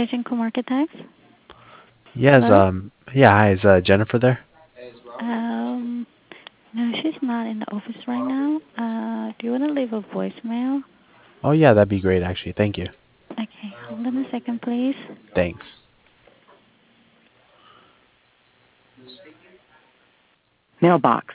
Agent Com Architects? Yes, Hello? yeah, hi, is Jennifer there? Um, no, she's not in the office right now. Do you want to leave a voicemail? Oh, yeah, that'd be great, actually. Thank you. Okay, hold on a second, please. Thanks. Mailbox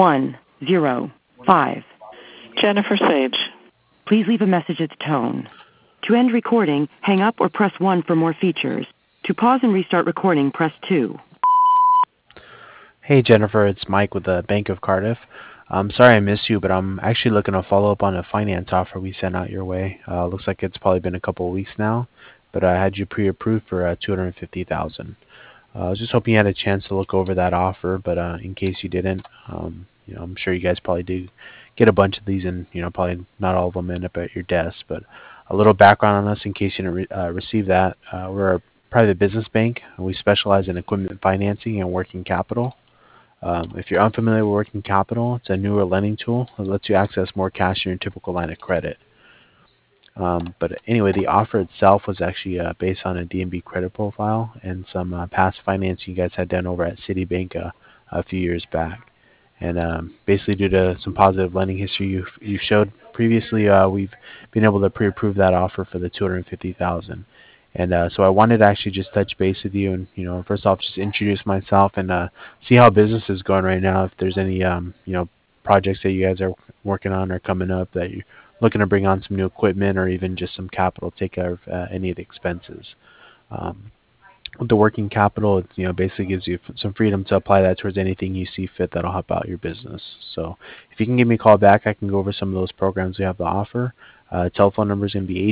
105. Jennifer Sage. Please leave a message at the tone. To end recording, hang up or press 1 for more features. To pause and restart recording, press 2. Hey, Jennifer, it's Mike with the Bank of Cardiff. I'm sorry I missed you, but I'm actually looking to follow up on a finance offer we sent out your way. Looks like it's probably been a couple of weeks now, but I had you pre-approved for $250,000. I was just hoping you had a chance to look over that offer, but in case you didn't, I'm sure you guys probably do get a bunch of these, and probably not all of them end up at your desk. But a little background on us, in case you didn't receive that: we're a private business bank, and we specialize in equipment financing and working capital. If you're unfamiliar with working capital, it's a newer lending tool that lets you access more cash in your typical line of credit. But anyway, the offer itself was actually based on a DNB credit profile and some past financing you guys had done over at Citibank a few years back. And basically, due to some positive lending history you showed previously, we've been able to pre-approve that offer for the 250,000. And so I wanted to actually just touch base with you, and first off, just introduce myself and see how business is going right now. If there's any projects that you guys are working on or coming up that you're looking to bring on some new equipment or even just some capital to take care of any of the expenses. Um, with the working capital, it basically gives you some freedom to apply that towards anything you see fit that'll help out your business. So if you can give me a call back, I can go over some of those programs we have to offer. Telephone number is going to be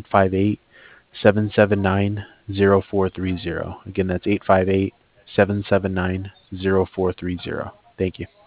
858-779-0430. Again, that's 858-779-0430. Thank you.